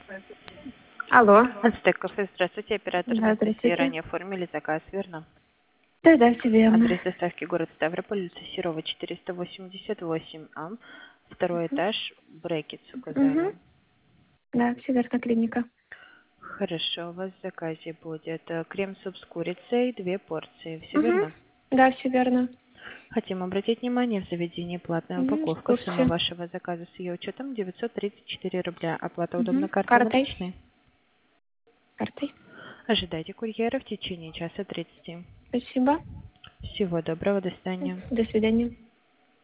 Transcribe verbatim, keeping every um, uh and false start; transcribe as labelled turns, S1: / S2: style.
S1: Алло.
S2: Ацтек кафе, здравствуйте, оператор
S1: Да,
S2: Анастасия.
S1: здравствуйте.
S2: Ранее оформили заказ, верно?
S1: Да, да, все верно.
S2: Адрес доставки город Ставрополь, улица Серова, четыреста восемьдесят восемь А. Второй этаж, брекетс указали.
S1: Угу. Да, все верно, клиника.
S2: Хорошо, у вас в заказе будет э, крем-суп с курицей, две порции. Все
S1: Угу.
S2: верно?
S1: Да, все верно.
S2: Хотим обратить внимание, в заведении платная
S1: Угу, в
S2: упаковка. Сумма
S1: курсе.
S2: вашего заказа с ее учетом девятьсот тридцать четыре рубля. Оплата удобна
S1: Угу.
S2: картой
S1: Картой.
S2: наличной.
S1: Картой.
S2: Ожидайте курьера в течение часа тридцати.
S1: Спасибо.
S2: Всего доброго, до свидания.
S1: До свидания.